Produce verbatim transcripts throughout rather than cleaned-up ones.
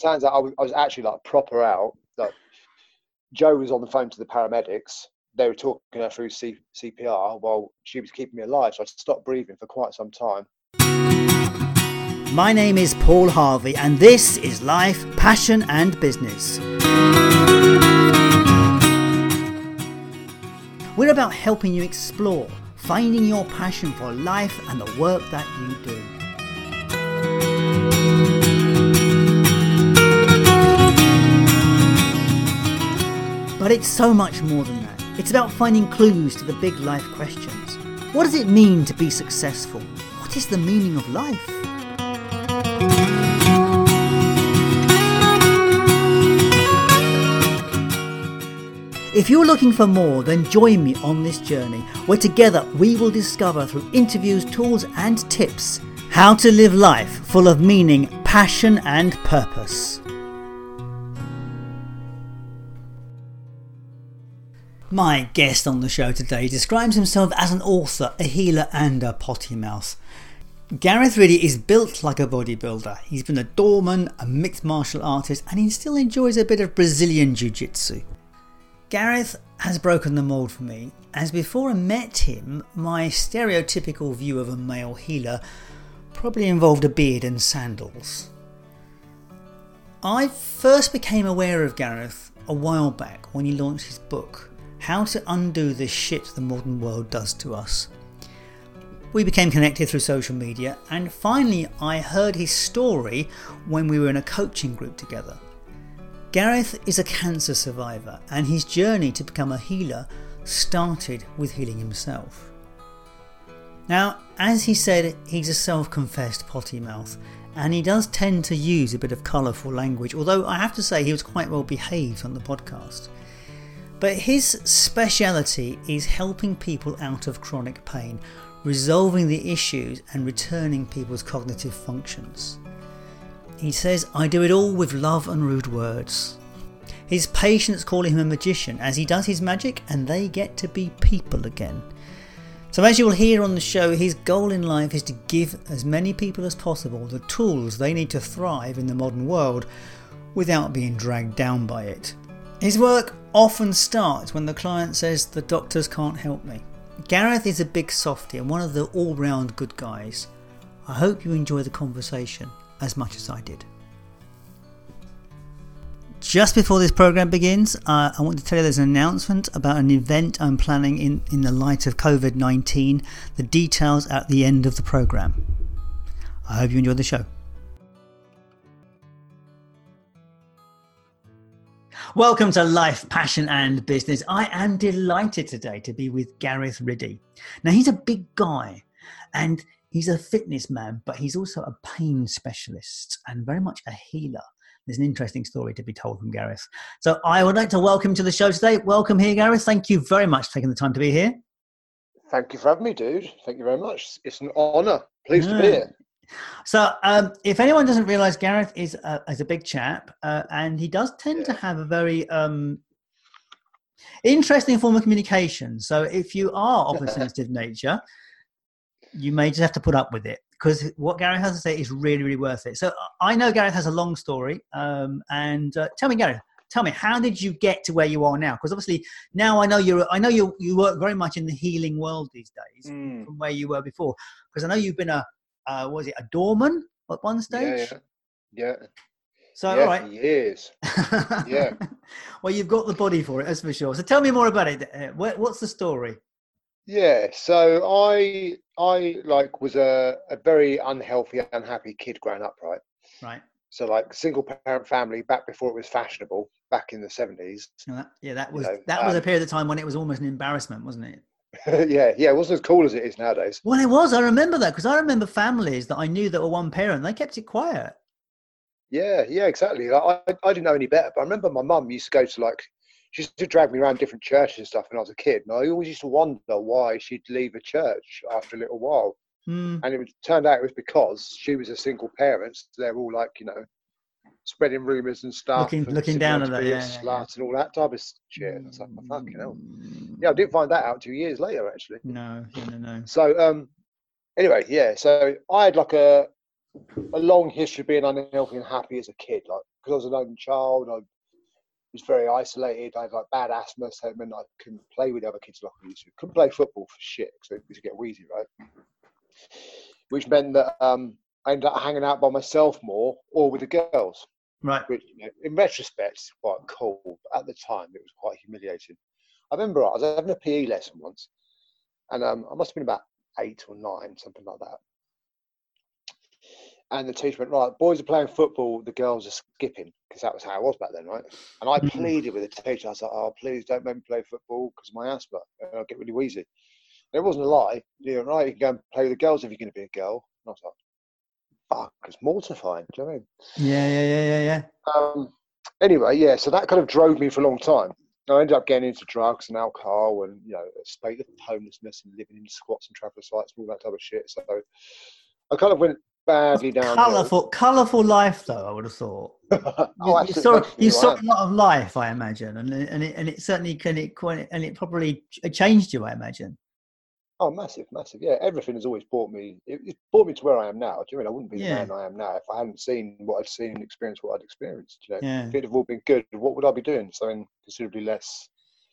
turns out I was, I was actually like proper out. Like Joe was on the phone to the paramedics. They were talking her through C- CPR while she was keeping me alive. So I stopped breathing for quite some time. My name is Paul Harvey, and this is Life, Passion and Business. We're about helping you explore, finding your passion for life and the work that you do. But it's so much more than that. It's about finding clues to the big life questions. What does it mean to be successful? What is the meaning of life? If you're looking for more, then join me on this journey where together we will discover through interviews, tools and tips how to live life full of meaning, passion and purpose. My guest on the show today describes himself as an author, a healer and a potty mouth. Gareth Riddy is built like a bodybuilder. He's been a doorman, a mixed martial artist, and he still enjoys a bit of Brazilian jiu-jitsu. Gareth has broken the mould for me, as before I met him, my stereotypical view of a male healer probably involved a beard and sandals. I first became aware of Gareth a while back when he launched his book, How to Undo the Shit the Modern World Does to Us. We became connected through social media, and finally I heard his story when we were in a coaching group together. Gareth is a cancer survivor, and his journey to become a healer started with healing himself. Now, as he said, he's a self-confessed potty mouth, and he does tend to use a bit of colourful language, although I have to say he was quite well behaved on the podcast. But his speciality is helping people out of chronic pain, resolving the issues and returning people's cognitive functions. He says, I do it all with love and rude words. His patients call him a magician as he does his magic and they get to be people again. So as you will hear on the show, his goal in life is to give as many people as possible the tools they need to thrive in the modern world without being dragged down by it. His work often starts when the client says, the doctors can't help me. Gareth is a big softie and one of the all-round good guys. I hope you enjoy the conversation as much as I did. Just before this program begins, uh, I want to tell you there's an announcement about an event I'm planning in, in the light of covid nineteen. The details at the end of the program. I hope you enjoy the show. Welcome to Life, Passion and Business. I am delighted today to be with Gareth Riddy. Now he's a big guy and he's a fitness man, but he's also a pain specialist and very much a healer. There's an interesting story to be told from Gareth. So I would like to welcome to the show today. Welcome here, Gareth. Thank you very much for taking the time to be here. Thank you for having me, dude. Thank you very much. It's an honour. Pleased yeah. to be here. So um, if anyone doesn't realise, Gareth is a, is a big chap uh, and he does tend yeah. to have a very um, interesting form of communication. So if you are of a sensitive nature, you may just have to put up with it because what Gareth has to say is really, really worth it. So I know Gareth has a long story. Um, and uh, tell me, Gareth, tell me, how did you get to where you are now? Because obviously now I know you're, I know you you work very much in the healing world these days mm. from where you were before. Because I know you've been a, uh, what was it, a doorman at one stage? Yeah, yeah. yeah. So, yeah, all right. For years. yeah. Well, you've got the body for it, that's for sure. So tell me more about it. What's the story? Yeah, so I I like was a, a very unhealthy, unhappy kid growing up, right? Right. So like single parent family back before it was fashionable, back in the seventies. Yeah, that, yeah, that was you know, that was um, a period of time when it was almost an embarrassment, wasn't it? yeah, yeah, it wasn't as cool as it is nowadays. Well, it was. I remember that because I remember families that I knew that were one parent. They kept it quiet. Yeah, yeah, exactly. Like, I I didn't know any better, but I remember my mum used to go to like. She used to drag me around different churches and stuff when I was a kid. And I always used to wonder why she'd leave a church after a little while. Mm. And it was, turned out it was because she was a single parent. So they're all like, you know, spreading rumours and stuff. Looking, and looking down at that, yeah, slut yeah, yeah. and all that type of shit. And I was like, oh, fucking hell. Yeah, I didn't find that out two years later, actually. No, no, no, no. So, um, anyway, yeah. So I had like a, a long history of being unhealthy and happy as a kid. Like, because I was an only child, I was very isolated. I had like bad asthma, so it meant I couldn't play with other kids like I used to. Couldn't play football for shit because it used to get wheezy, right? Which meant that um, I ended up hanging out by myself more or with the girls. Right. Which, you know, in retrospect, is quite cool. But at the time, it was quite humiliating. I remember I was having a P E lesson once, and um, I must have been about eight or nine, something like that. And the teacher went, right, boys are playing football, the girls are skipping, because that was how it was back then, right? And I Mm-hmm. pleaded with the teacher. I was like, oh, please don't make me play football because of my asthma. I'll get really wheezy. And it wasn't a lie. You know, right, you can go and play with the girls if you're going to be a girl. And I was like, fuck, it's mortifying. Do you know what I mean? Yeah, yeah, yeah, yeah, yeah. Um, anyway, yeah, so that kind of drove me for a long time. I ended up getting into drugs and alcohol and, you know, a state of homelessness and living in squats and traveller sites and all that type of shit. So I kind of went badly downhill. Colourful, colourful life, though. I would have thought. oh, you, you saw, you saw right. a lot of life, I imagine, and and it, and it certainly can it and it probably changed you, I imagine. Oh, massive, massive. Yeah, everything has always brought me. It, it brought me to where I am now. Do you mean I wouldn't be Yeah. the man I am now if I hadn't seen what I'd seen and experienced what I'd experienced? You know, Yeah. if it had all been good, what would I be doing? Something considerably less,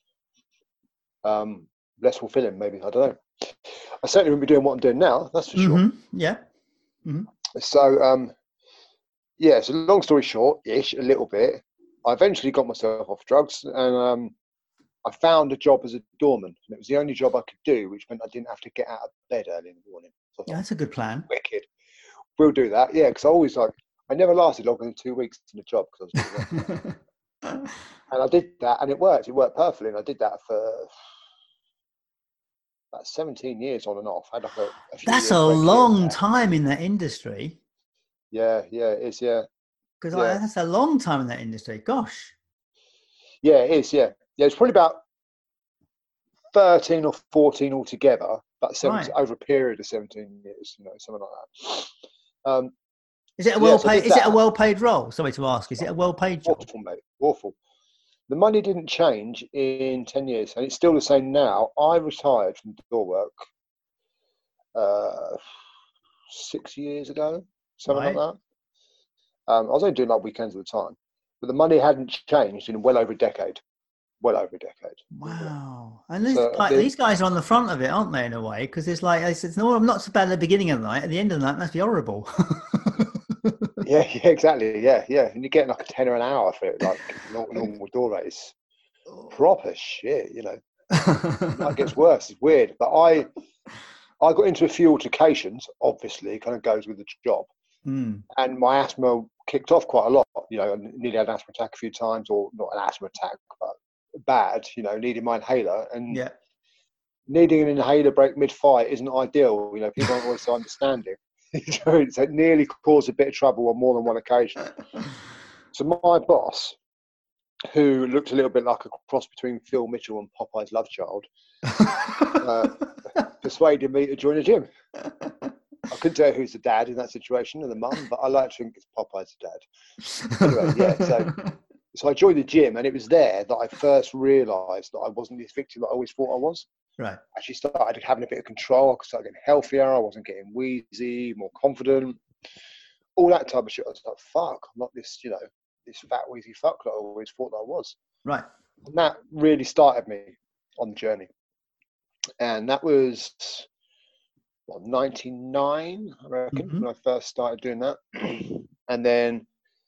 um, less fulfilling, maybe. I don't know. I certainly wouldn't be doing what I'm doing now. That's for Mm-hmm. sure. Yeah. Mm-hmm. So, um, yeah. So, long story short-ish, a little bit. I eventually got myself off drugs, and um, I found a job as a doorman, and it was the only job I could do, which meant I didn't have to get out of bed early in the morning. So Yeah, that's a good plan. Wicked. We'll do that. Yeah, because I always like, I never lasted longer than two weeks in a job because I was doing that. And I did that, and it worked. It worked perfectly, and I did that for about seventeen years on and off. I had like a, a few That's years a break here long and there. time in that industry. Yeah, yeah, it is. Yeah, Because yeah. that's a long time in that industry. Gosh. Yeah, it is. Yeah, yeah. It's probably about thirteen or fourteen altogether, but seventeen Right. over a period of seventeen years. You know, something like that. Um, Is it a so well yeah, so I paid? did Is it a that. well paid role? Sorry to ask. Is it a well paid job? Awful, mate. Awful. The money didn't change in ten years, and it's still the same now. I retired from door work uh, six years ago, something Right. like that. Um, I was only doing like weekends at the time, but the money hadn't changed in well over a decade. Well over a decade. Wow. And these, So like, the- these guys are on the front of it, aren't they, in a way? Because it's like, it's, it's no, I'm not so bad at the beginning of the night. At the end of the night, it must be horrible. Yeah, yeah, exactly. Yeah, yeah. And you're getting like a tenner an hour for it, like normal, normal door rates. Proper shit, you know. That gets worse. It's weird. But I I got into a few altercations, obviously, kind of goes with the job. Mm. And my asthma kicked off quite a lot. You know, I nearly had an asthma attack a few times, or not an asthma attack, but bad, you know, needing my inhaler. And Yeah. needing an inhaler break mid-fight isn't ideal. You know, people aren't always so understanding. So it nearly caused a bit of trouble on more than one occasion. So my boss, who looked a little bit like a cross between Phil Mitchell and Popeye's love child, uh, persuaded me to join a gym. I couldn't tell who's the dad in that situation and the mum, but I like to think it's Popeye's dad. Anyway, yeah, so so I joined the gym, and it was there that I first realised that I wasn't this victim that I always thought I was. Right. I actually started having a bit of control. I started getting healthier. I wasn't getting wheezy, more confident, all that type of shit. I was like, fuck, I'm not this, you know, this fat, wheezy fuck that I always thought that I was. Right. And that really started me on the journey. And that was, what, ninety-nine, I reckon, Mm-hmm. when I first started doing that. And then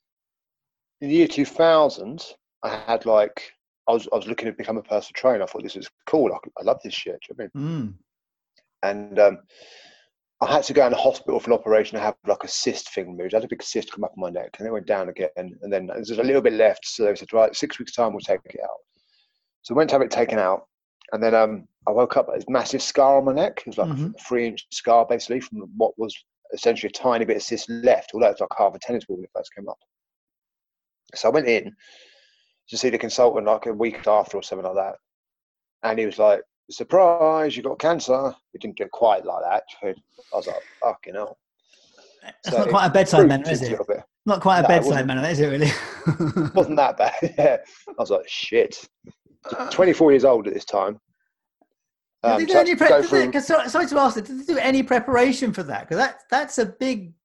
in the year two thousand, I had like, I was I was looking to become a personal trainer. I thought this was cool. I, I love this shit. Do you know what I mean? Mm. And um, I had to go in the hospital for an operation. I had like a cyst thing removed. I had a big cyst come up on my neck, and it went down again. And then there's a little bit left. So they said, right, six weeks time, we'll take it out. So I went to have it taken out. And then um, I woke up with this massive scar on my neck. It was like Mm-hmm. a three inch scar, basically, from what was essentially a tiny bit of cyst left, although it's like half a tennis ball when it first came up. So I went in to see the consultant like a week after or something like that. And he was like, surprise, you got cancer. It didn't get quite like that. I was like, fucking hell. That's So not it quite a bedside manner, proved is a it? little bit. Not quite a No, it bedside wasn't. manner, is it really? It wasn't that bad. Yeah. I was like, shit. So twenty-four years old at this time. Um, Did they do so any to pre- go did they- through, 'cause sorry, sorry to ask, did they do any preparation for that? Because that, that's a big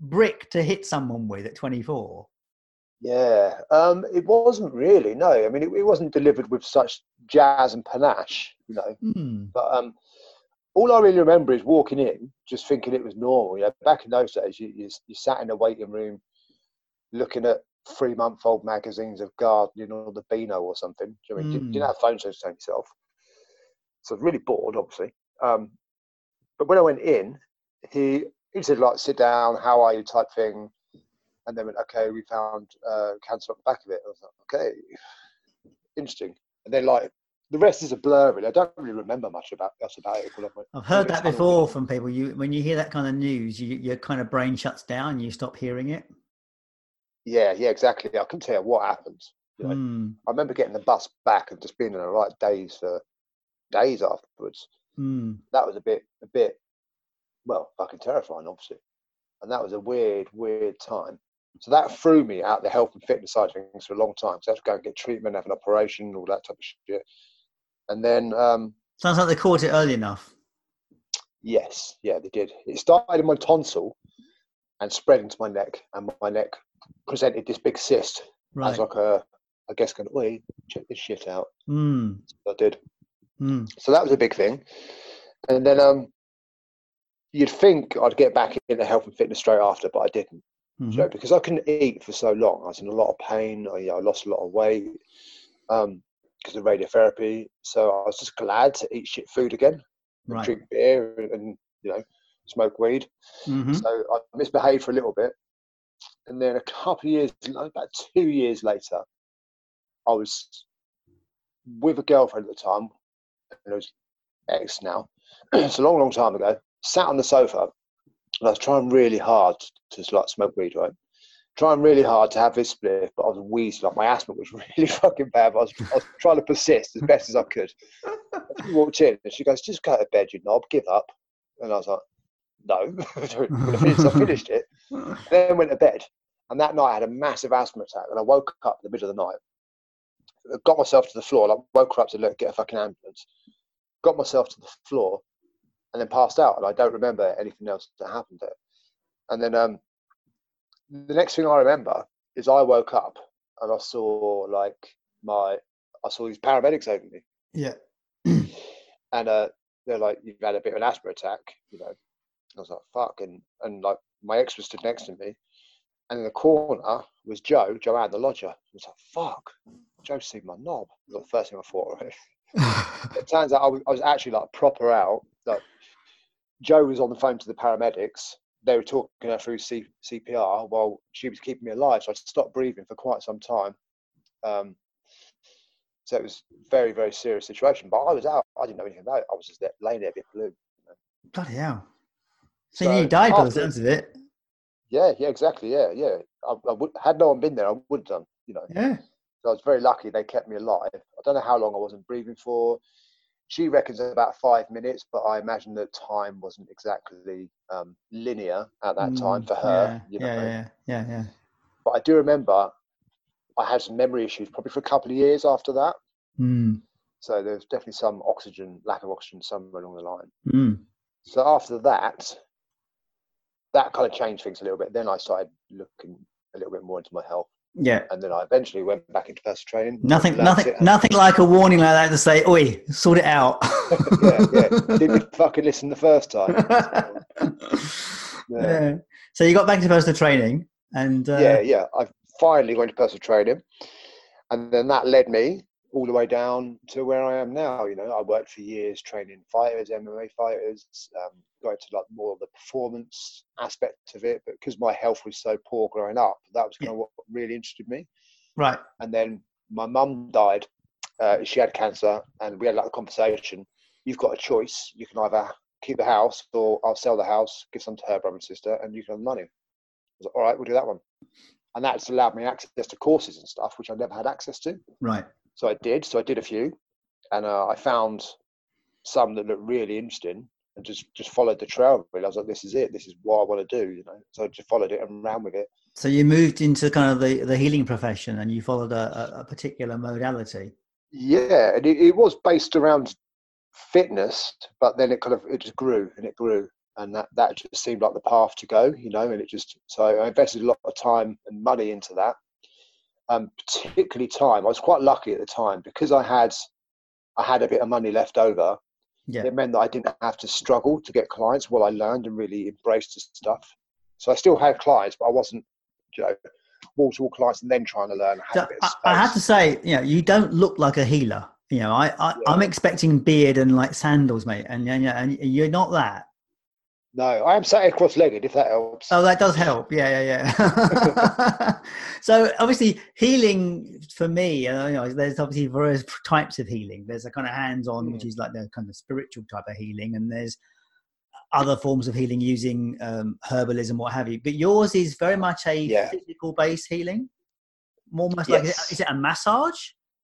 brick to hit someone with at twenty-four. Yeah, um, it wasn't really. No, I mean, it, it wasn't delivered with such jazz and panache, you know. Hmm. But um, all I really remember is walking in, just thinking it was normal. You know, back in those days, you you, you sat in a waiting room, looking at three-month-old magazines of gardening or the Beano or something. Do you know what I mean? Mm. You didn't have phones to entertain yourself, so I was really bored, obviously. Um, but when I went in, he he said like, "Sit down, how are you?" type thing. And then went, okay, we found uh, cancer at the back of it. I was like, okay, interesting. And then like the rest is a blur. Really, I don't really remember much about else about it. I've heard that before from people. You when you hear that kind of news, you, your kind of brain shuts down. You stop hearing it. Yeah, yeah, exactly. I couldn't tell you what happened. You know, mm. I remember getting the bus back and just being in a right daze for days afterwards. Mm. That was a bit, a bit, well, fucking terrifying, obviously. And that was a weird, weird time. So that threw me out the health and fitness side of things for a long time. So I had to go and get treatment, have an operation, all that type of shit. And then... Um, Sounds like they caught it early enough. Yes, yeah, they did. It started in my tonsil and spread into my neck. And my neck presented this big cyst. Right. As like a, I guess, going, wait, check this shit out. Mm. So I did. Mm. So that was a big thing. And then um, you'd think I'd get back into health and fitness straight after, but I didn't. Mm-hmm. You know, because I couldn't eat for so long. I was in a lot of pain. I, you know, I lost a lot of weight um, because of radiotherapy. So I was just glad to eat shit food again, and right. drink beer, and, and you know, smoke weed. Mm-hmm. So I misbehaved for a little bit, and then a couple of years, about two years later, I was with a girlfriend at the time, and it was ex now. It's a long, long time ago. Sat on the sofa. And I was trying really hard to like smoke weed, right? Trying really hard to have this spliff, but I was wheezing. Like my asthma was really fucking bad. But I was, I was trying to persist as best as I could. She walked in and she goes, "Just go to bed, you knob. Give up." And I was like, "No." When I finished, I finished it. Then went to bed. And that night I had a massive asthma attack. And I woke up in the middle of the night. I got myself to the floor. Like woke her up to look, get a fucking ambulance. Got myself to the floor. And then passed out, and I don't remember anything else that happened there. And then um, the next thing I remember is I woke up and I saw like my, I saw these paramedics over me. Yeah. And uh, they're like, "You've had a bit of an asthma attack," you know. I was like, "Fuck," and and like my ex was stood next to me, and in the corner was Joe, Joanne, the lodger. I was like, "Fuck, Joe's seen my knob." That was the first thing I thought. Right? It turns out I was, I was actually like proper out. Like, Joe was on the phone to the paramedics. They were talking her through C- CPR while she was keeping me alive. So I stopped breathing for quite some time. Um, so it was a very, very serious situation. But I was out. I didn't know anything about it. I was just there, laying there a bit blue. You know? Bloody hell. So, So you died by the after, sounds of it. Yeah, yeah, exactly. Yeah, yeah. I, I would, had no one been there, I would have done, you know. Yeah. So I was very lucky they kept me alive. I don't know how long I wasn't breathing for. She reckons about five minutes, but I imagine that time wasn't exactly um, linear at that time for her. Yeah, you know. yeah, yeah, yeah, yeah. But I do remember I had some memory issues probably for a couple of years after that. Mm. So there's definitely some oxygen, lack of oxygen somewhere along the line. Mm. So after that, that kind of changed things a little bit. Then I started looking a little bit more into my health. Yeah. And then I eventually went back into personal training. Nothing, nothing, nothing like a warning like that to say, "Oi, sort it out." yeah, yeah. Didn't you fucking listen the first time? yeah. yeah. So you got back to personal training, and uh... yeah, yeah. I finally went to personal training, and then that led me all the way down to where I am now. You know, I worked for years training fighters, M M A fighters, um, got into like more of the performance aspect of it. But because my health was so poor growing up, that was kind of what really interested me. Right. And then my mum died. Uh, she had cancer, and we had like a conversation. You've got a choice. You can either keep the house, or I'll sell the house, give some to her brother and sister, and you can have the money. I was like, all right, we'll do that one. And that's allowed me access to courses and stuff, which I never had access to. Right. So I did. So I did a few, and uh, I found some that looked really interesting, and just, just followed the trail. Really, I was like, "This is it. This is what I want to do." You know. So I just followed it and ran with it. So you moved into kind of the, the healing profession, and you followed a, a particular modality. Yeah, and it, it was based around fitness, but then it kind of it just grew and it grew. and that that just seemed like the path to go, you know. And it just so I invested a lot of time and money into that, um, particularly time. I was quite lucky at the time because I had I had a bit of money left over. Yeah. It meant that I didn't have to struggle to get clients while I learned and really embraced the stuff. So I still had clients, but I wasn't, you know, wall to wall clients and then trying to learn. I had So a bit of I, space. I have to say, you know, you don't look like a healer. You know, I, I Yeah. I'm expecting beard and like sandals, mate, and and, and you're not that. No, I am sat here cross-legged, if that helps. Oh, that does help. Yeah, yeah, yeah. So obviously healing for me, uh, you know, there's obviously various types of healing. There's a kind of hands-on, Mm. which is like the kind of spiritual type of healing, and there's other forms of healing using um, herbalism, what have you. But yours is very much a Yeah. physical-based healing, more almost Yes. like, is it, is it a massage?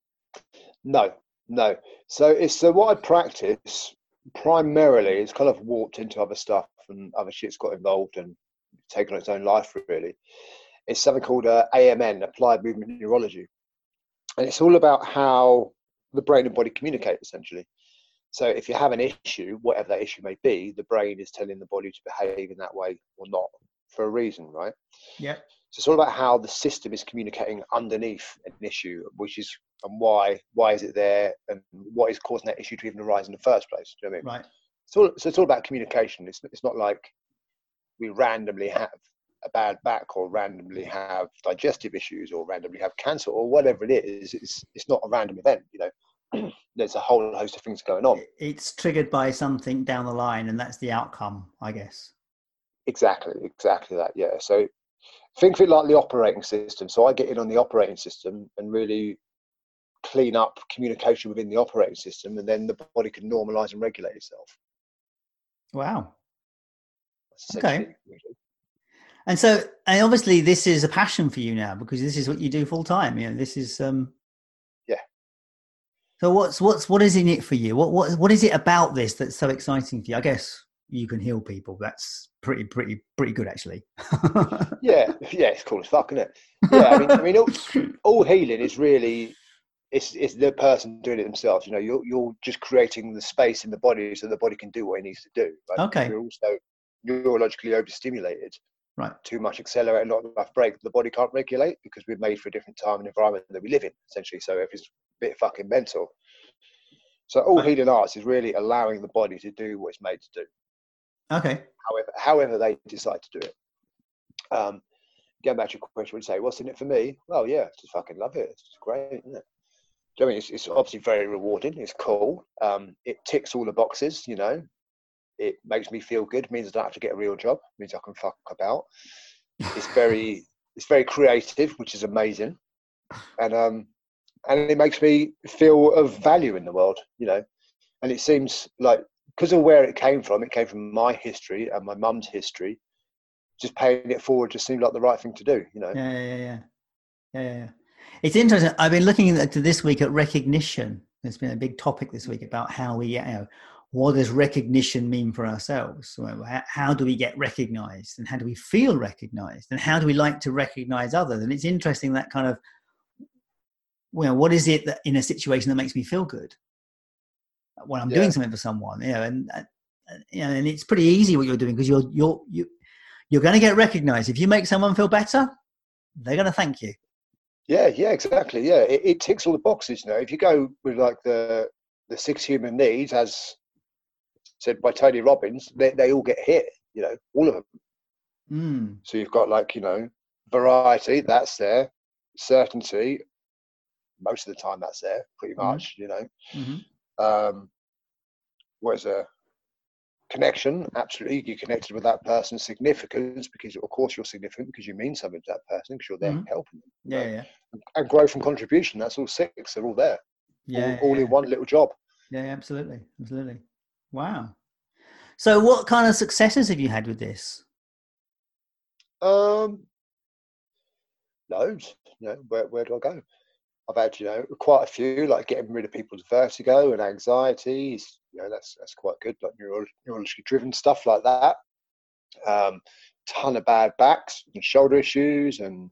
No, no. So it's so what I practice primarily is kind of warped into other stuff and other shit's got involved and taken on its own life, really. It's something called uh, A M N, Applied Movement Neurology. And it's all about how the brain and body communicate, essentially. So if you have an issue, whatever that issue may be, the brain is telling the body to behave in that way or not for a reason, right? Yeah. So it's all about how the system is communicating underneath an issue, which is and why why is it there, and what is causing that issue to even arise in the first place. Do you know what I mean? Right. So, so it's all about communication. It's it's not like we randomly have a bad back or randomly have digestive issues or randomly have cancer or whatever it is. It's it's not a random event. You know, there's a whole host of things going on. It's triggered by something down the line, and that's the outcome, I guess. Exactly, exactly that. Yeah. So think of it like the operating system. So I get in on the operating system and really clean up communication within the operating system, and then the body can normalize and regulate itself. Wow. Okay. And so, and obviously this is a passion for you now, because this is what you do full time. You know, this is, um, yeah. So what's, what's, what is in it for you? What, what, what is it about this that's so exciting for you? I guess you can heal people. That's pretty, pretty, pretty good, actually. yeah. Yeah. It's cool as fuck, isn't it? Yeah. I mean, I mean, all, all healing is really, it's, it's the person doing it themselves. You know, you're, you're just creating the space in the body so the body can do what it needs to do. Right? Okay. You're also neurologically overstimulated. Right. Too much accelerate, not enough brake. The body can't regulate because we're made for a different time and environment that we live in, essentially. So if it's a bit fucking mental. So all right. healing arts is really allowing the body to do what it's made to do. Okay. However, however they decide to do it. Um, going back to your question, would say, what's in it for me? Well, yeah, I just fucking love it. It's just great, isn't it? Do you know what I mean? It's, it's obviously very rewarding. It's cool. Um, it ticks all the boxes, you know. It makes me feel good. It means I don't have to get a real job. It means I can fuck about. It's very, it's very creative, which is amazing, and um, and it makes me feel of value in the world, you know. And it seems like because of where it came from, it came from my history and my mum's history. Just paying it forward just seemed like the right thing to do, you know. Yeah, yeah, yeah, yeah, yeah. It's interesting. I've been looking at this week at recognition. There's been a big topic this week about how we, you know, what does recognition mean for ourselves? How do we get recognized, and how do we feel recognized, and how do we like to recognize others? And it's interesting that kind of, well, what is it that in a situation that makes me feel good when I'm yeah. doing something for someone, you know, and, uh, you know, and it's pretty easy what you're doing because you're, you're, you, you're going to get recognized. If you make someone feel better, they're going to thank you. Yeah, yeah, exactly. Yeah, it, it ticks all the boxes. You know, if you go with like the the six human needs, as said by Tony Robbins, they, they all get hit. You know, all of them. Mm. So you've got like you know variety, that's there. Certainty, most of the time that's there, pretty much. Mm-hmm. You know, mm-hmm. um, what is there? Connection, absolutely. You're connected with that person's significance because, of course, you're significant because you mean something to that person because you're there mm-hmm. helping them. Yeah, know? yeah. And growth and contribution, that's all six. They're all there. Yeah, all, all yeah. in one little job. Yeah, absolutely, absolutely. Wow. So, what kind of successes have you had with this? Um, loads. You know, where where do I go? I've had, you know, quite a few, like getting rid of people's vertigo and anxieties. You know, that's that's quite good, like neuro, neurologically driven stuff like that. Um, ton of bad backs and shoulder issues and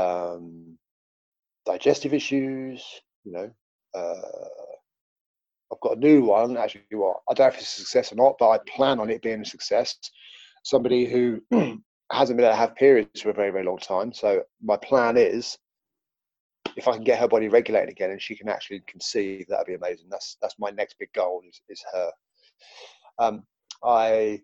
um, digestive issues. You know, uh, I've got a new one. Actually, what I don't know if it's a success or not, but I plan on it being a success. Somebody who hasn't been able to have periods for a very, very long time. So my plan is, if I can get her body regulated again and she can actually conceive, that'd be amazing. That's that's my next big goal is, is her. Um, I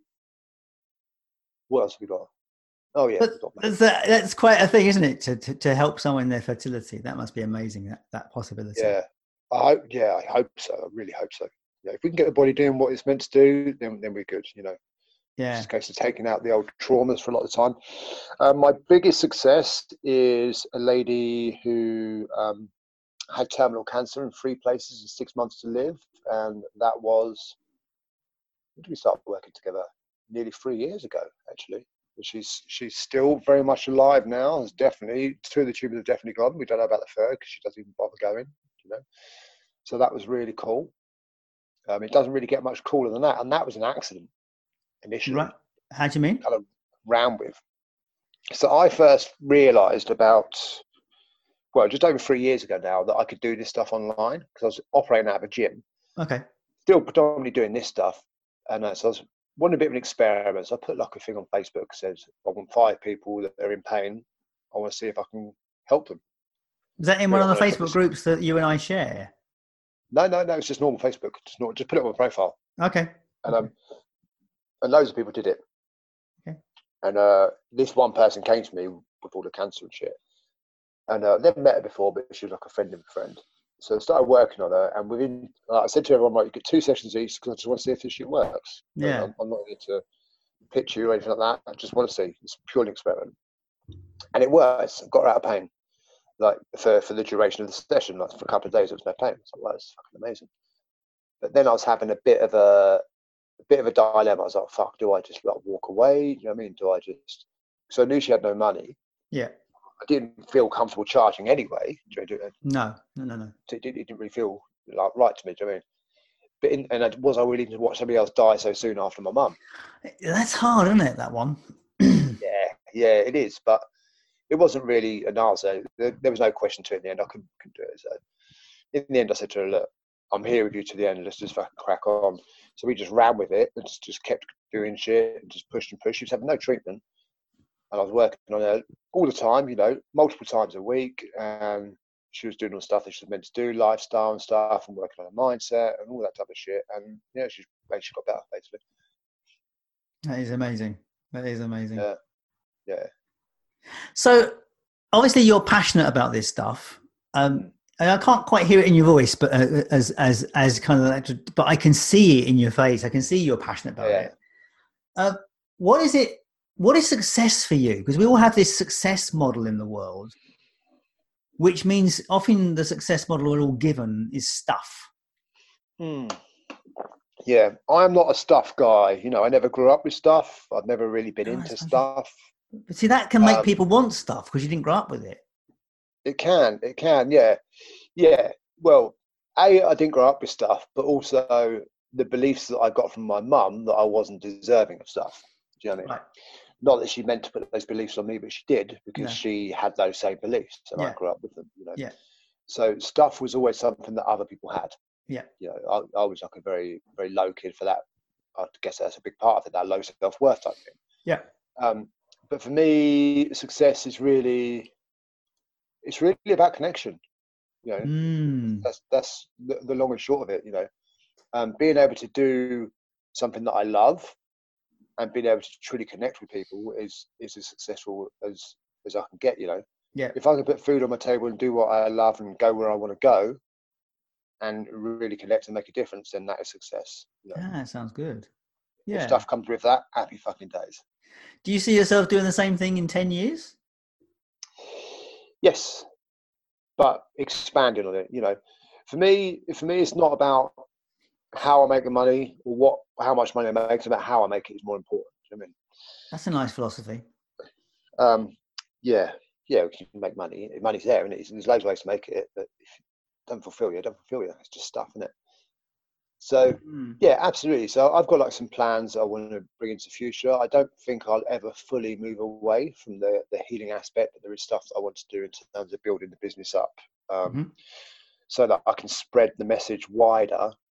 what else have we got? Oh yeah, But that's, a, that's quite a thing, isn't it? To, to to help someone in their fertility, that must be amazing. That that possibility. Yeah, I hope. Yeah, I hope so. I really hope so. Yeah, if we can get the body doing what it's meant to do, then then we're good. You know. Yeah. It's just a case of taking out the old traumas for a lot of the time. Um, my biggest success is a lady who um, had terminal cancer in three places and six months to live, and that was. When did we start working together? Nearly three years ago, actually. She's she's still very much alive now. There's definitely two of the tumors have definitely gone. We don't know about the third because she doesn't even bother going, you know. So that was really cool. Um, it doesn't really get much cooler than that, and that was an accident initially. Right. How do you mean? Kind of ran with. So I first realised about well, just over three years ago now that I could do this stuff online because I was operating out of a gym. Okay. Still predominantly doing this stuff, and uh, so I was. Wanted a bit of an experiment. So I put like a thing on Facebook that says, I want five people that are in pain. I want to see if I can help them. Is that in one of the Facebook groups that you and I share? No, no, no. It's just normal Facebook. Just, not, just put it on my profile. Okay. And okay. um, and loads of people did it. Okay. And uh, this one person came to me with all the cancer and shit. And uh, never met her before, but she was like a friend of a friend. So I started working on her, and within, uh, I said to everyone, right, you get two sessions each because I just want to see if this shit works. Yeah. I'm, I'm not here to pitch you or anything like that. I just want to see. It's purely an experiment. And it works. I got her out of pain, like for, for the duration of the session, like for a couple of days, there was no pain. So well, that's fucking amazing. But then I was having a bit of a, a bit of a dilemma. I was like, fuck, do I just like walk away? Do you know what I mean? Do I just, so I knew she had no money. Yeah. I didn't feel comfortable charging anyway. No, no, no, no. It didn't, it didn't really feel like right to me. Do you know what I mean? But in, and was I willing to watch somebody else die so soon after my mum? That's hard, isn't it? That one. yeah, yeah, it is. But it wasn't really an answer. There, there was no question to it in the end. I couldn't, couldn't do it. So in the end, I said to her, "Look, I'm here with you to the end. Let's just fucking crack on." So we just ran with it and just, just kept doing shit and just pushed and pushed. She was having no treatment. And I was working on her all the time, you know, multiple times a week. And she was doing all the stuff that she was meant to do, lifestyle and stuff, and working on her mindset and all that type of shit. And yeah, she she got better, basically. That is amazing. That is amazing. Yeah. Yeah. So obviously you're passionate about this stuff. Um, and I can't quite hear it in your voice, but uh, as as as kind of like, but I can see it in your face. I can see you're passionate about yeah. it. Uh, what is it? What is success for you? Because we all have this success model in the world, which means often the success model we're all given is stuff. Hmm. Yeah, I'm not a stuff guy. You know, I never grew up with stuff. I've never really been oh, into stuff. But see, that can make um, people want stuff because you didn't grow up with it. It can. It can. Yeah. Yeah. Well, A, I didn't grow up with stuff, but also the beliefs that I got from my mum that I wasn't deserving of stuff. Do you know what I mean? Right. Not that she meant to put those beliefs on me, but she did because yeah. she had those same beliefs, and yeah. I grew up with them. You know. Yeah. So stuff was always something that other people had. Yeah. You know, I, I was like a very, very low kid for that. I guess that's a big part of it, that low self-worth type thing. Yeah. Um, but for me, success is really, it's really about connection. You know, mm. that's that's the, the long and short of it. You know, um, being able to do something that I love and being able to truly connect with people is is as successful as as I can get. You know, yeah. If I can put food on my table and do what I love and go where I want to go, and really connect and make a difference, then that is success. You know? Yeah, sounds good. Yeah. If stuff comes with that, happy fucking days. Do you see yourself doing the same thing in ten years? Yes, but expanding on it. You know, for me, for me, it's not about how I make the money or what, how much money I make. It's about how I make it is more important. Do you know what I mean? That's a nice philosophy. Um, yeah, yeah, you can make money. Money's there, and there's loads of ways to make it. But if it don't fulfill you, don't fulfill you. It's just stuff, isn't it? So mm. yeah, absolutely. So I've got like some plans I want to bring into the future. I don't think I'll ever fully move away from the the healing aspect, but there is stuff that I want to do in terms of building the business up, um, mm-hmm. so that I can spread the message wider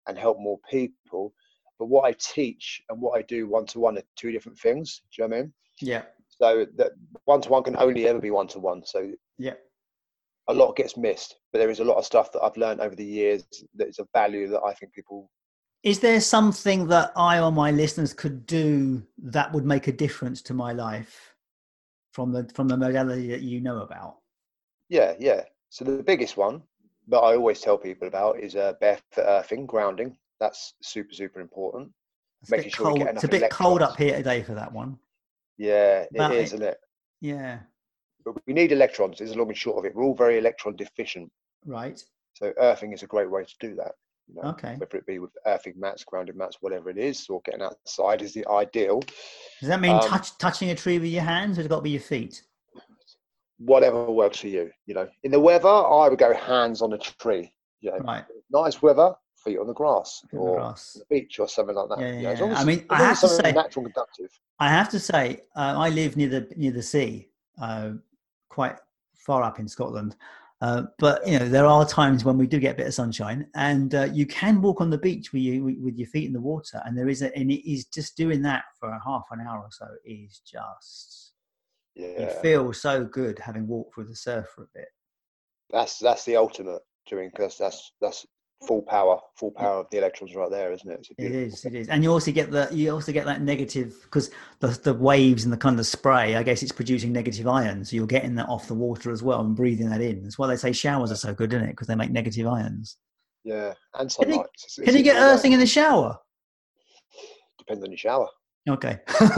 and help more people. But what I teach and what I do one to one are two different things. Do you know what I mean? Yeah. So that one to one can only ever be one to one. So Yeah. a lot gets missed, but there is a lot of stuff that I've learned over the years that is of value that I think people. Is there something that I or my listeners could do that would make a difference to my life from the from the modality that you know about? Yeah, yeah. So the biggest one that I always tell people about is uh, barefoot earthing, grounding. That's super, super important. It's a Making bit sure we cold. get It's a enough bit cold electrons. up here today for that one. Yeah, it About is, it. isn't it? Yeah. But we need electrons. Is the long and short of it. We're all very electron deficient. Right. So earthing is a great way to do that. You know, Okay. whether it be with earthing mats, grounding mats, whatever it is, or getting outside is the ideal. Does that mean Um, touch, touching a tree with your hands, or has it got to be your feet? Whatever works for you. You know, in the weather, I would go hands on a tree. You know, Right. nice weather, feet on the grass, On the or grass. the beach, or something like that. Yeah, Yeah, yeah. as long yeah. as, I mean, as I long have as to something say, natural and conductive. I have to say, uh, I live near the near the sea, uh, quite far up in Scotland. Uh, but you know, there are times when we do get a bit of sunshine, and uh, you can walk on the beach with you with your feet in the water, and there is a, and it is just doing that for a half an hour or so is just Yeah, you feel so good having walked through the surf for a bit. that's that's the ultimate doing, because that's that's full power, full power of the electrons right there, isn't it? It's a It beautiful is, thing. it is, and you also get the you also get that negative because the the waves and the kind of spray. I guess it's producing negative ions, so you're getting that off the water as well and breathing that in. That's why they say showers are so good, isn't it? Because they make negative ions. Yeah, and Can you sunlight. It's, can it's, you it's get all there. earthing in the shower? Depends on your shower. Okay.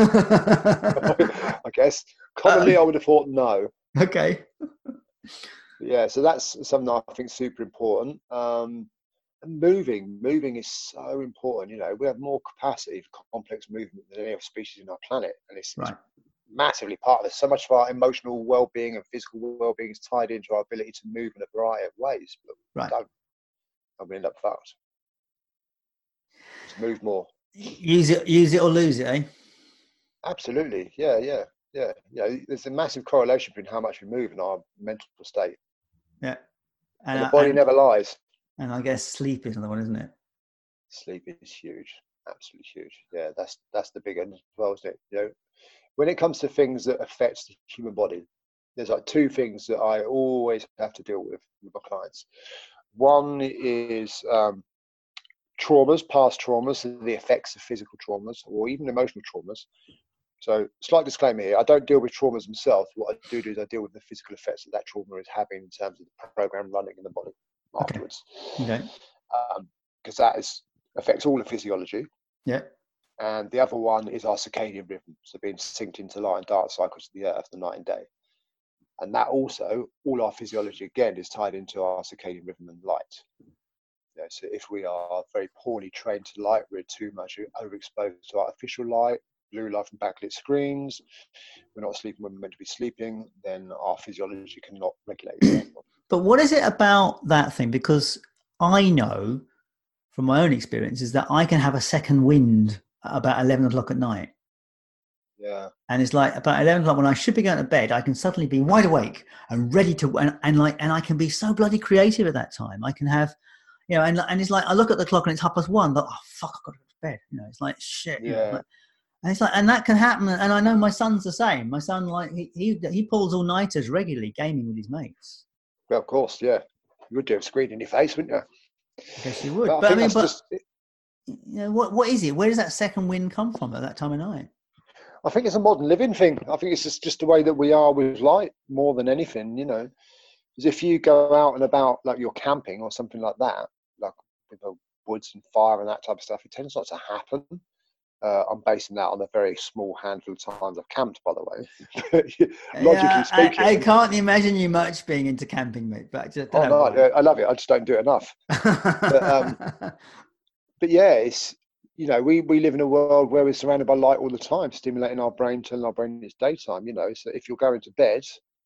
I guess commonly I would have thought no. Okay. Yeah, so that's something I think is super important. Um, and moving, moving is so important. You know, we have more capacity for complex movement than any other species in our planet, and it's, it's Right. massively part of it. So much of our emotional well-being and physical well-being is tied into our ability to move in a variety of ways. But we Right. don't, and we end up fucked. Just move more. Use it, use it or lose it, eh? Absolutely. Yeah, yeah, yeah. You know, there's a massive correlation between how much we move and our mental state, Yeah. and And the uh, body and never lies. and I guess sleep is another one, isn't it? Sleep is huge, absolutely huge. Yeah, that's that's the big end as well, isn't it? You know, when it comes to things that affects the human body, there's like two things that I always have to deal with with my clients. One is um, traumas, past traumas, the effects of physical traumas or even emotional traumas. So, slight disclaimer here: I don't deal with traumas themselves. What I do do is I deal with the physical effects that that trauma is having in terms of the program running in the body afterwards, Okay. because um, that is affects all the physiology. Yeah. And the other one is our circadian rhythm, so being synced into light and dark cycles of the earth, the night and day. And that also, all our physiology again is tied into our circadian rhythm and light. You know, so if we are very poorly trained to light, we're too much overexposed to artificial light, blue light from backlit screens, we're not sleeping when we're meant to be sleeping, then our physiology cannot regulate itself. But what is it about that thing? Because I know from my own experiences that I can have a second wind at about eleven o'clock at night. Yeah. And it's like about eleven o'clock when I should be going to bed, I can suddenly be wide awake and ready to, and, and like, and I can be so bloody creative at that time. I can have, you know, and, and it's like, I look at the clock and it's half past one, but oh, fuck, I've got to go to bed. You know, it's like, shit. Yeah. You know, like, and it's like, and that can happen. And I know my son's the same. My son, like, he, he, he pulls all nighters regularly gaming with his mates. Well, of course, yeah. You would do a screen in your face, wouldn't you? I guess you would. But I But I, think mean, that's but, just, you know, what, what is it? Where does that second wind come from at that time of night? I think it's a modern living thing. I think it's just, just the way that we are with light more than anything, you know. Because if you go out and about, like you're camping or something like that, like with the woods and fire and that type of stuff, it tends not to happen. Uh, I'm basing that on a very small handful of times I've camped, by the way. Logically Yeah, speaking. I, I can't imagine you much being into camping, mate. But I just don't Oh know no, I love it. I just don't do it enough. But, um, but yeah, it's, you know, we, we live in a world where we're surrounded by light all the time, stimulating our brain, telling our brain it's daytime, you know. So if you're going to bed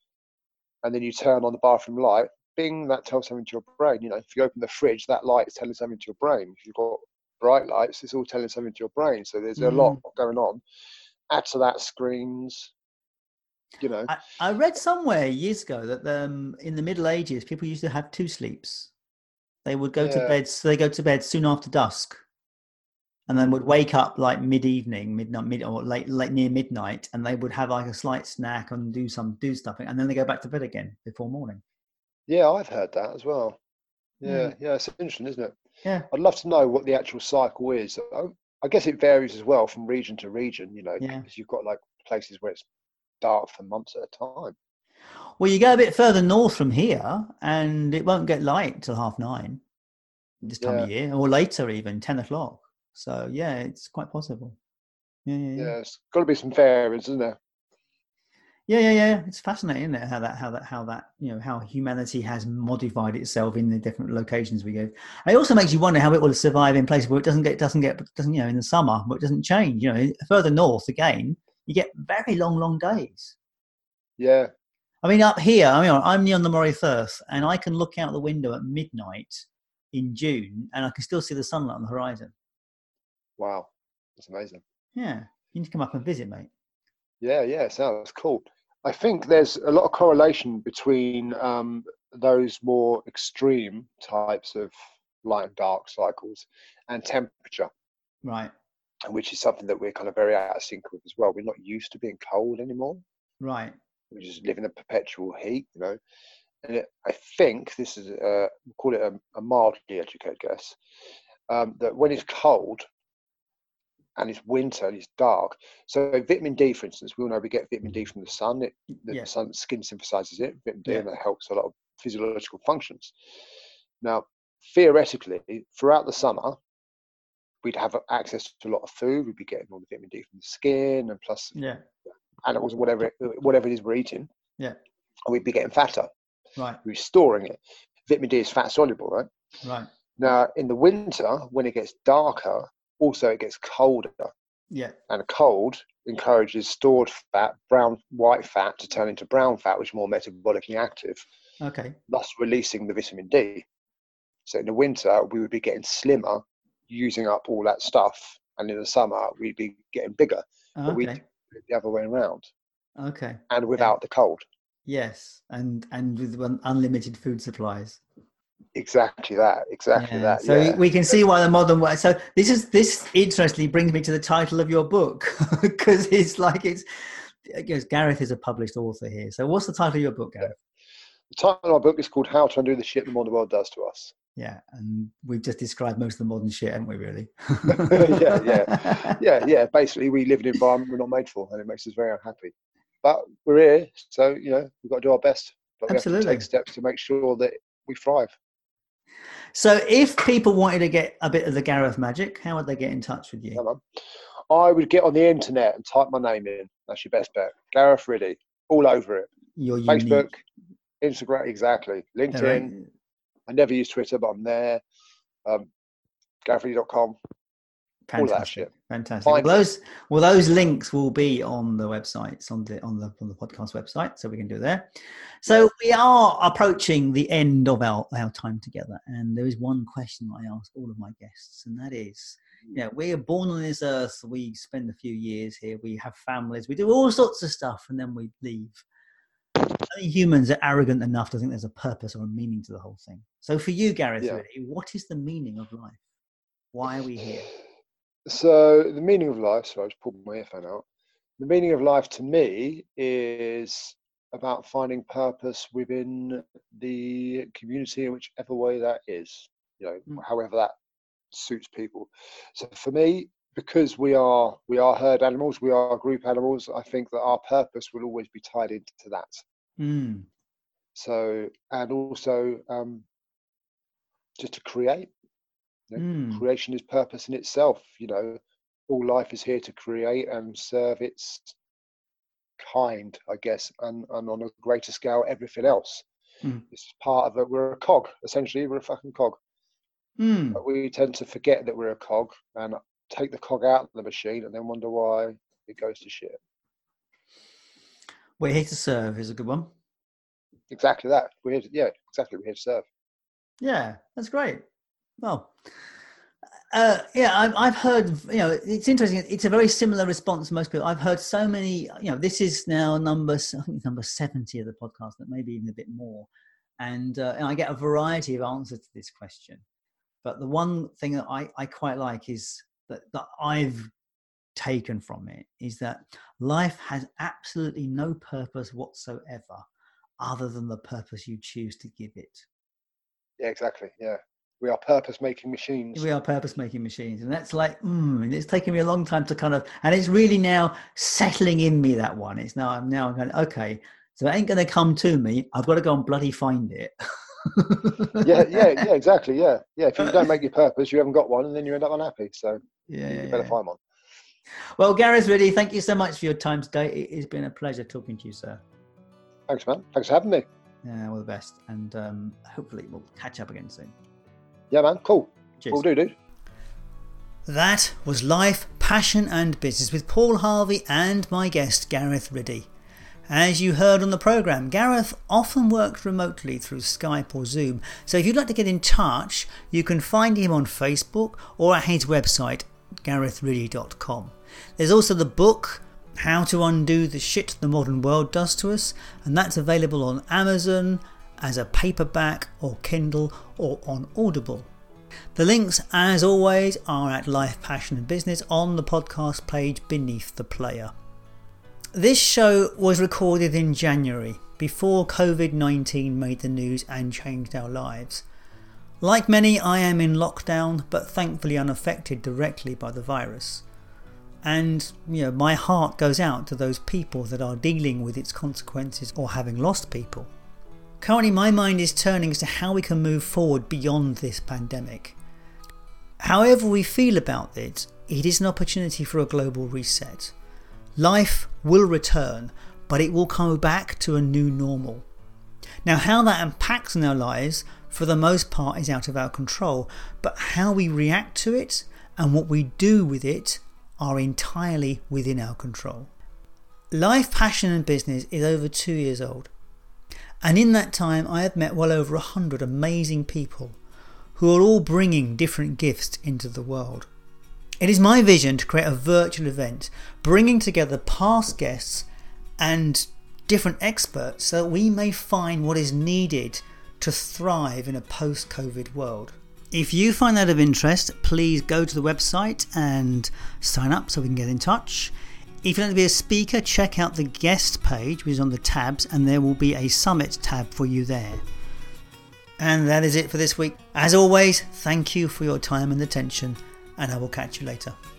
and then you turn on the bathroom light, bing, that tells something to your brain. You know, if you open the fridge, that light is telling something to your brain. If you've got bright lights, it's all telling something to your brain. So there's a lot going on. Add to that screens, you know. I, I read somewhere years ago that um, in the Middle Ages, people used to have two sleeps. They would go to Yeah. bed. So they go to bed soon after dusk, and then would wake up like mid-evening, midnight, mid or late, late near midnight, and they would have like a slight snack and do some do stuff, and then they go back to bed again before morning. Yeah, I've heard that as well. Yeah, Yeah, yeah, it's interesting, isn't it? yeah, I'd love to know what the actual cycle is. I, I guess it varies as well from region to region, you know, yeah. because you've got like places where it's dark for months at a time. Well, you go a bit further north from here, and it won't get light till half nine this time Yeah, of year, or later, even ten o'clock. So yeah, it's quite possible. Yeah, yeah, yeah. yeah, it's got to be some variance, isn't there? Yeah, yeah, yeah. It's fascinating, isn't it? How that, how that, how that, you know, how humanity has modified itself in the different locations we go. And it also makes you wonder how it will survive in places where it doesn't get, doesn't get, doesn't, you know, in the summer, where it doesn't change. You know, further north again, you get very long, long days. Yeah, I mean, up here, I mean, I'm near on the Moray Firth, and I can look out the window at midnight in June, and I can still see the sunlight on the horizon. wow, that's amazing. Yeah, you need to come up and visit, mate. Yeah, yeah, sounds cool. I think there's a lot of correlation between um, those more extreme types of light and dark cycles and temperature, Right, which is something that we're kind of very out of sync with as well. We're not used to being cold anymore. right. We just live in a perpetual heat, you know. And it, I think this is, uh, we'll call it a, a mildly educated guess, um, that when it's cold and it's winter and it's dark, so vitamin D, for instance, we all know we get vitamin D from the sun. It, the Yeah, sun, skin synthesizes it, vitamin D, yeah, and that helps a lot of physiological functions. Now, theoretically, throughout the summer, we'd have access to a lot of food. We'd be getting all the vitamin D from the skin, and plus yeah, animals, whatever whatever it is we're eating, yeah. and we'd be getting fatter. Right, We're storing it. Vitamin D is fat soluble, right? right. Now, in the winter, when it gets darker, also it gets colder, Yeah, and cold encourages stored fat, brown, white fat, to turn into brown fat, which is more metabolically active, okay. thus releasing the vitamin D. So in the winter, we would be getting slimmer, using up all that stuff, and in the summer, we'd be getting bigger. But we do Okay, it the other way around, okay. and Yeah. without the cold. Yes, and and with un- unlimited food supplies. Exactly that. Exactly Yeah. that. So Yeah. we can see why the modern way. So this is this interestingly brings me to the title of your book, because it's like it's. I guess Gareth is a published author here. So what's the title of your book, Gareth? The title of my book is called "How to Undo the Shit the Modern World Does to Us." Yeah, and we've just described most of the modern shit, haven't we? Really? yeah, yeah, yeah, yeah. Basically, we live in an environment we're not made for, and it makes us very unhappy. But we're here, so you know we've got to do our best. But we Absolutely. have to take steps to make sure that we thrive. So if people wanted to get a bit of the Gareth magic, how would they get in touch with you? Come on. I would get on the internet and type my name in. That's your best bet. Gareth Riddy, all over it. Your Facebook, unique. Instagram, exactly. LinkedIn. Right. I never use Twitter, but I'm there. Um, gareth riddy dot com. All of that shit. Fantastic. Well, Find those well, those links will be on the websites, on the on the on the podcast website, so we can do it there. So we are approaching the end of our, our time together, and there is one question I ask all of my guests, and that is, you know, we are born on this earth, we spend a few years here, we have families, we do all sorts of stuff, and then we leave. I think humans are arrogant enough to think there's a purpose or a meaning to the whole thing. So for you, Gareth, Yeah. really, what is the meaning of life? Why are we here? So the meaning of life, so I just pulled my earphone out. The meaning of life to me is about finding purpose within the community in whichever way that is, you know, Mm. however that suits people. So for me, because we are we are herd animals, we are group animals, I think that our purpose will always be tied into that. Mm. So, and also um, just to create. You know, Mm. creation is purpose in itself. You know, all life is here to create and serve its kind, I guess, and, and on a greater scale, everything else. Mm. It's part of it. We're a cog, essentially. We're a fucking cog. Mm. But we tend to forget that we're a cog and take the cog out of the machine and then wonder why it goes to shit. We're here to serve is a good one. Exactly that. We're here to, yeah, exactly. We're here to serve. Yeah, that's great. Well, uh, yeah, I've, I've heard, you know, it's interesting. It's a very similar response to most people. I've heard so many, you know, this is now number, I think it's number seventy of the podcast, but maybe even a bit more. And, uh, and I get a variety of answers to this question. But the one thing that I, I quite like is that, that I've taken from it is that life has absolutely no purpose whatsoever other than the purpose you choose to give it. Yeah, exactly. Yeah. We are purpose-making machines. We are purpose-making machines. And that's like, mm, and it's taken me a long time to kind of, and it's really now settling in me, that one. It's now, I'm now going, okay, so it ain't going to come to me. I've got to go and bloody find it. yeah, yeah, yeah, exactly. Yeah. Yeah. If you don't make your purpose, you haven't got one, and then you end up unhappy. So yeah, you yeah, better yeah. find one. Well, Gareth Riddy, thank you so much for your time today. It has been a pleasure talking to you, sir. Thanks, man. Thanks for having me. Yeah, all the best. And um, hopefully we'll catch up again soon. Yeah, man. Cool. Cheers. Will do, dude. That was Life, Passion and Business with Paul Harvey and my guest, Gareth Riddy. As you heard on the programme, Gareth often worked remotely through Skype or Zoom. So if you'd like to get in touch, you can find him on Facebook or at his website, gareth riddy dot com. There's also the book, How to Undo the Shit the Modern World Does to Us, and that's available on Amazon as a paperback or Kindle or on Audible. The links, as always, are at Life, Passion and Business on the podcast page beneath the player. This show was recorded in January, before covid nineteen made the news and changed our lives. Like many, I am in lockdown, but thankfully unaffected directly by the virus. And, you know, my heart goes out to those people that are dealing with its consequences or having lost people. Currently, my mind is turning as to how we can move forward beyond this pandemic. However we feel about it, it is an opportunity for a global reset. Life will return, but it will come back to a new normal. Now, how that impacts on our lives, for the most part, is out of our control, but how we react to it and what we do with it are entirely within our control. Life, Passion and Business is over two years old. And in that time, I have met well over a hundred amazing people who are all bringing different gifts into the world. It is my vision to create a virtual event, bringing together past guests and different experts so that we may find what is needed to thrive in a post-COVID world. If you find that of interest, please go to the website and sign up so we can get in touch. If you'd like to be a speaker, check out the guest page, which is on the tabs, and there will be a summit tab for you there. And that is it for this week. As always, thank you for your time and attention, and I will catch you later.